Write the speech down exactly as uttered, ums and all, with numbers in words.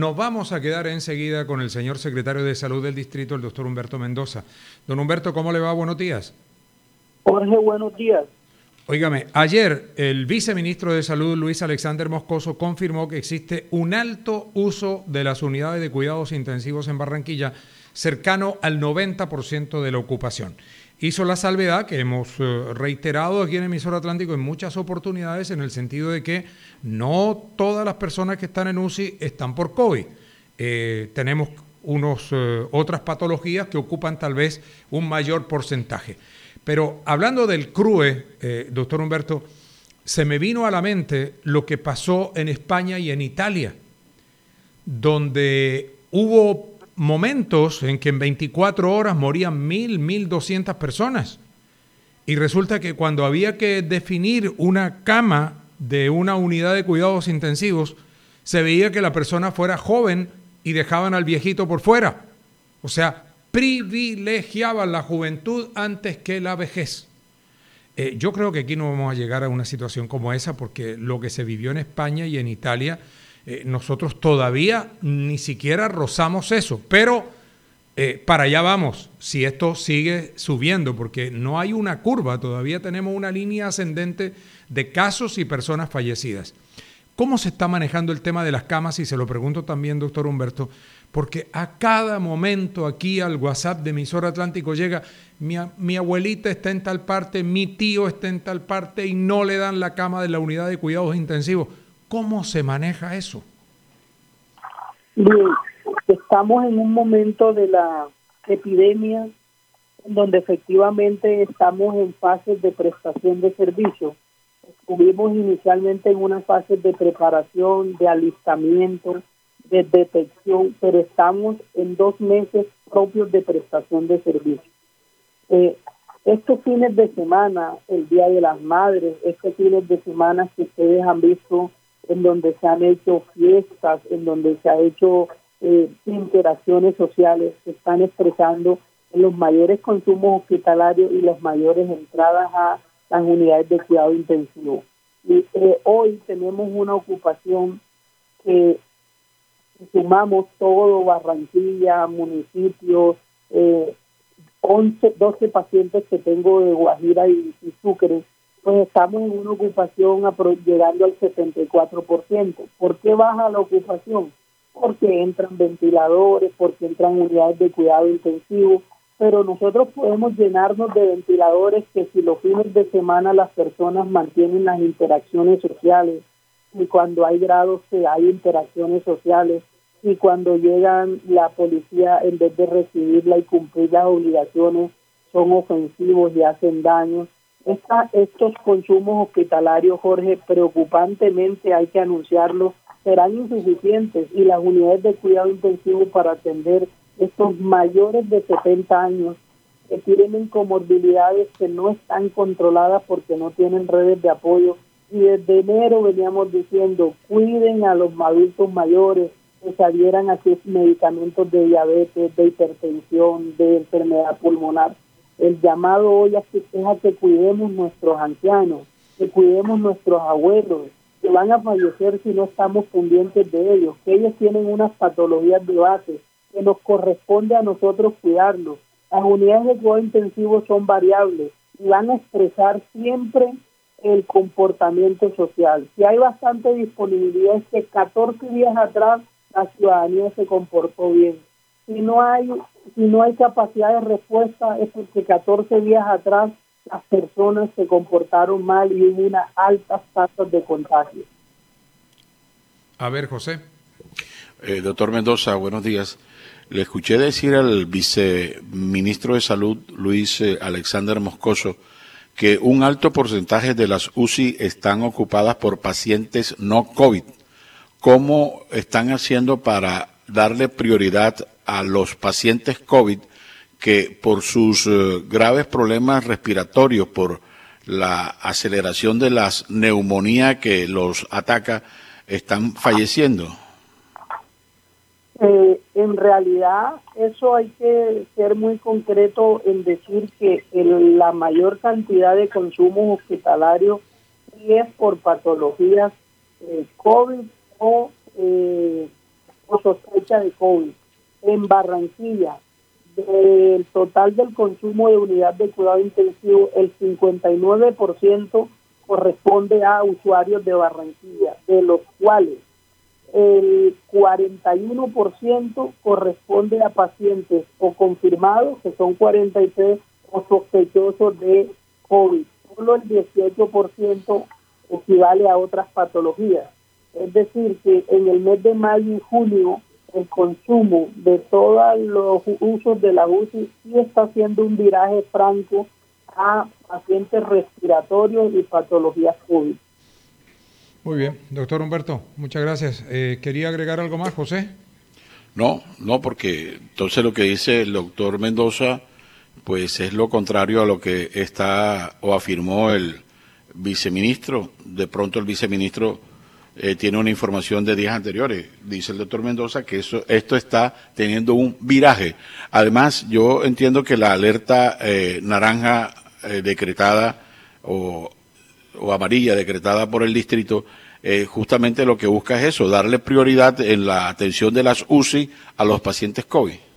Nos vamos a quedar enseguida con el señor secretario de Salud del Distrito, el doctor Humberto Mendoza. Don Humberto, ¿cómo le va? Buenos días. Jorge, buenos días. Óigame, ayer el viceministro de Salud, Luis Alexander Moscoso, confirmó que existe un alto uso de las unidades de cuidados intensivos en Barranquilla, cercano al noventa por ciento de la ocupación. Hizo la salvedad que hemos eh, reiterado aquí en Emisor Atlántico en muchas oportunidades, en el sentido de que no todas las personas que están en U C I están por COVID. Eh, tenemos unos, eh, otras patologías que ocupan tal vez un mayor porcentaje. Pero hablando del C R U E, eh, doctor Humberto, se me vino a la mente lo que pasó en España y en Italia, donde hubo momentos en que en veinticuatro horas morían mil, mil doscientas personas. Y resulta que cuando había que definir una cama de una unidad de cuidados intensivos, se veía que la persona fuera joven y dejaban al viejito por fuera. O sea, privilegiaban la juventud antes que la vejez. Eh, yo creo que aquí no vamos a llegar a una situación como esa, porque lo que se vivió en España y en Italia, eh, nosotros todavía ni siquiera rozamos eso, pero eh, para allá vamos, si esto sigue subiendo, porque no hay una curva, todavía tenemos una línea ascendente de casos y personas fallecidas. ¿Cómo se está manejando el tema de las camas? Y se lo pregunto también, doctor Humberto, porque a cada momento aquí al WhatsApp de Emisor Atlántico llega, mi, mi abuelita está en tal parte, mi tío está en tal parte y no le dan la cama de la unidad de cuidados intensivos. ¿Cómo se maneja eso? Bien, estamos en un momento de la epidemia donde efectivamente estamos en fases de prestación de servicios. Estuvimos inicialmente en una fase de preparación, de alistamiento, de detección, pero estamos en dos meses propios de prestación de servicios. Eh, estos fines de semana, el Día de las Madres, estos fines de semana que ustedes han visto en donde se han hecho fiestas, en donde se ha hecho eh, interacciones sociales, se están expresando en los mayores consumos hospitalarios y las mayores entradas a las unidades de cuidado intensivo. Y eh, hoy tenemos una ocupación que sumamos todo, Barranquilla, municipios, eh, once, doce pacientes que tengo de Guajira y, y Sucre, pues estamos en una ocupación apro- llegando al setenta y cuatro por ciento. ¿Por qué baja la ocupación? Porque entran ventiladores, porque entran unidades de cuidado intensivo, pero nosotros podemos llenarnos de ventiladores que si los fines de semana las personas mantienen las interacciones sociales, y cuando hay grados que hay interacciones sociales, y cuando llegan la policía, en vez de recibirla y cumplir las obligaciones, son ofensivos y hacen daño. Esta, estos consumos hospitalarios, Jorge, preocupantemente hay que anunciarlo, serán insuficientes, y las unidades de cuidado intensivo para atender estos mayores de setenta años que tienen comorbilidades que no están controladas porque no tienen redes de apoyo. Y desde enero veníamos diciendo, cuiden a los adultos mayores, que se adhieran a sus medicamentos de diabetes, de hipertensión, de enfermedad pulmonar. El llamado hoy es que, es a que cuidemos nuestros ancianos, que cuidemos nuestros abuelos, que van a fallecer si no estamos pendientes de ellos, que ellos tienen unas patologías de base, que nos corresponde a nosotros cuidarlos. Las unidades de cuidado intensivo son variables y van a expresar siempre el comportamiento social. Si hay bastante disponibilidad, es que catorce días atrás la ciudadanía se comportó bien. Si no hay, si no hay capacidad de respuesta, es porque catorce días atrás las personas se comportaron mal y hubo unas altas tasas de contagio. A ver, José. Eh, doctor Mendoza, buenos días. Le escuché decir al viceministro de Salud, Luis eh, Alexander Moscoso, que un alto porcentaje de las U C I están ocupadas por pacientes no COVID. ¿Cómo están haciendo para darle prioridad a los pacientes COVID que por sus uh, graves problemas respiratorios, por la aceleración de las neumonías que los ataca, están falleciendo? Eh, en realidad, eso hay que ser muy concreto en decir que el, la mayor cantidad de consumos hospitalarios sí es por patologías eh, COVID o, eh, o sospecha de COVID. En Barranquilla, del total del consumo de unidad de cuidado intensivo, el cincuenta y nueve por ciento corresponde a usuarios de Barranquilla, de los cuales el cuarenta y uno por ciento corresponde a pacientes o confirmados, que son cuarenta y tres, o sospechosos de COVID. Solo el dieciocho por ciento equivale a otras patologías. Es decir, que en el mes de mayo y junio el consumo de todos los usos de la U C I sí está haciendo un viraje franco a pacientes respiratorios y patologías COVID. Muy bien, doctor Humberto, muchas gracias. Eh, ¿Quería agregar algo más, José? No, no, porque entonces lo que dice el doctor Mendoza, pues es lo contrario a lo que está o afirmó el viceministro. De pronto el viceministro eh, tiene una información de días anteriores. Dice el doctor Mendoza que eso, esto está teniendo un viraje. Además, yo entiendo que la alerta eh, naranja eh, decretada o o amarilla decretada por el distrito, eh, justamente lo que busca es eso, darle prioridad en la atención de las U C I a los pacientes COVID.